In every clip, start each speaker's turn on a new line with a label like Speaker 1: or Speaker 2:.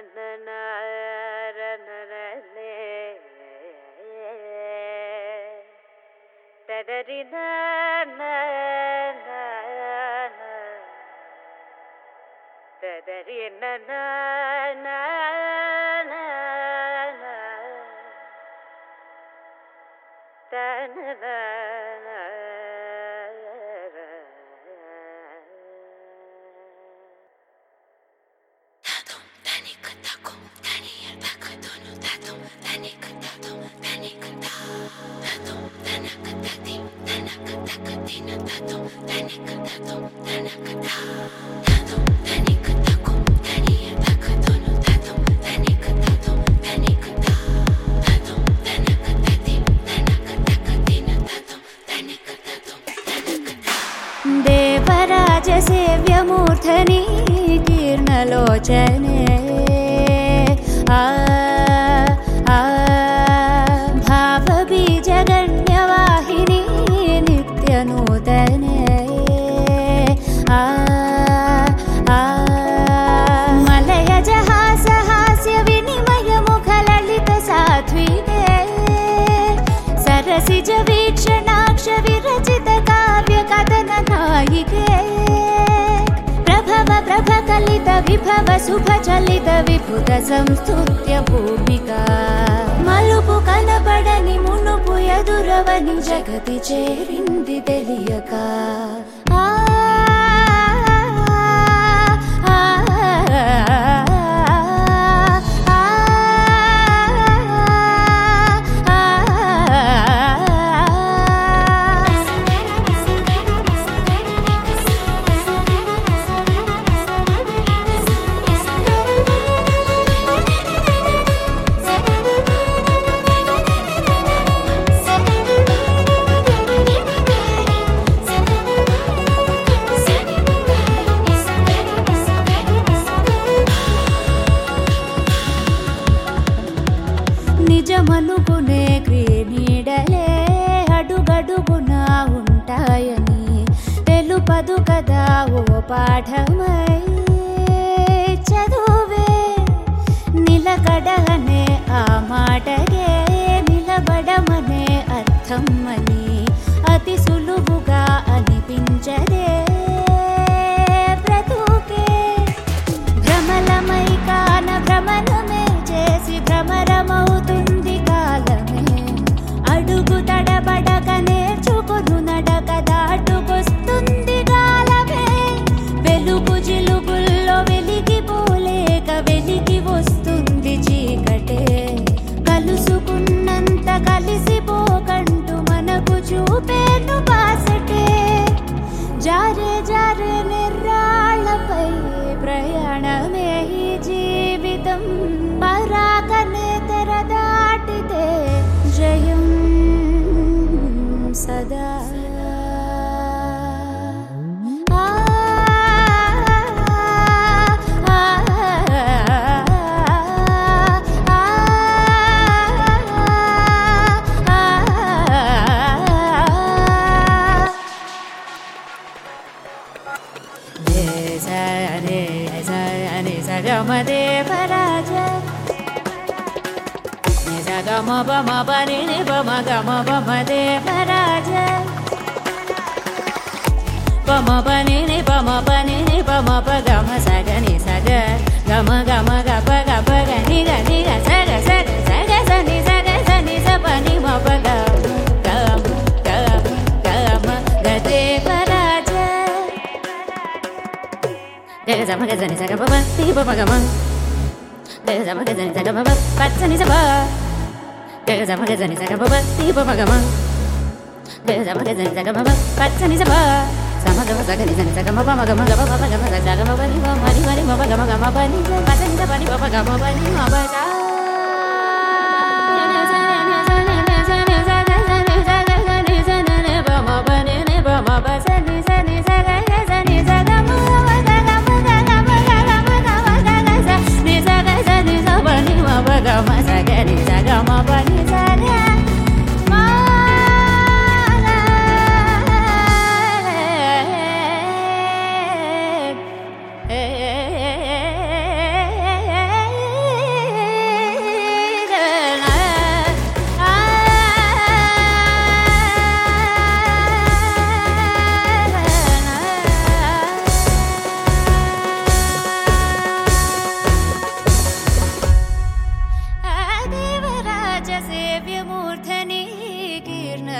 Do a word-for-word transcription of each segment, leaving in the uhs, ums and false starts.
Speaker 1: देवराजसेव्यमूर्धनि कीर्णलोचने आ आ भावबीजगण्यवाहिनी नित्यनूतने आ आ मलयजहासहास्यविनिमयमुखललितसाध्विके सरसिजवीक्षणाक्षविरचितकाव्यकथननायिके प्रभकलित विभव शुभचलित विभुत संस्तुत्य भूमिका मलुपु कनपडनि मुनुपु ఎదురవని జగతి చేరింది తెలియక ఆ నిజమనుకునే క్రీనీడలే అడుగడుగునా ఉంటాయని తెలుపదు కదా ఓ పాఠమై చదువే నిలకడనే ఆ మాటగే నిలబడమనే అర్థం అని అతి సులువుగా అనిపించదే బ్రతుకే భ్రమలమై కాన భ్రమణమే చేసి భ్రమరమవుతుంది కాలమే అడుగు తడబడక నేర్చుకును నడక దాటుకొస్తుంది కాలమే వెలుగు జిలుగుల్లో వెలిగిపోలేక వెలిగి వస్తుంది చీకటే కలుసుకున్నంత కలిసిపోకంటూ మనకు చూపేను బాసటే జారే జారే నిర్రాళ్ళపై ప్రయాణమే ఈ జీవితం పరాకనే తెర దాటితే జయం సదా ఆ ఆ దేవరాజ గమ బమ పని బమ గమ బమ దేవరాజ బమ పని బమ పని బమ ప గమ సగ ని సగ గమ గమ గప గప గని గని గ సగ సగ సగ సని సగ సని స పని మ ప గ గమ గమ గమ గ దేవరాజ దేగ సమ గ సని సగ బమ తి బమ గమ దేగ సమ గ సని సగ బమ పచ్చని స బ దేగ సమ గ సని సగ బమ తి బమ గమ దేగ సమ గ సని సగ బమ పచ్చని స బ సమ గమ సగ ని సని సగ మ బమ గమ గమ బమ గమ సగ గమ పని బమ మరి మరి మ గమ గమ పని పచ్చని స పని బమ గమ పని మ బ స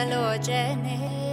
Speaker 2: లోచనే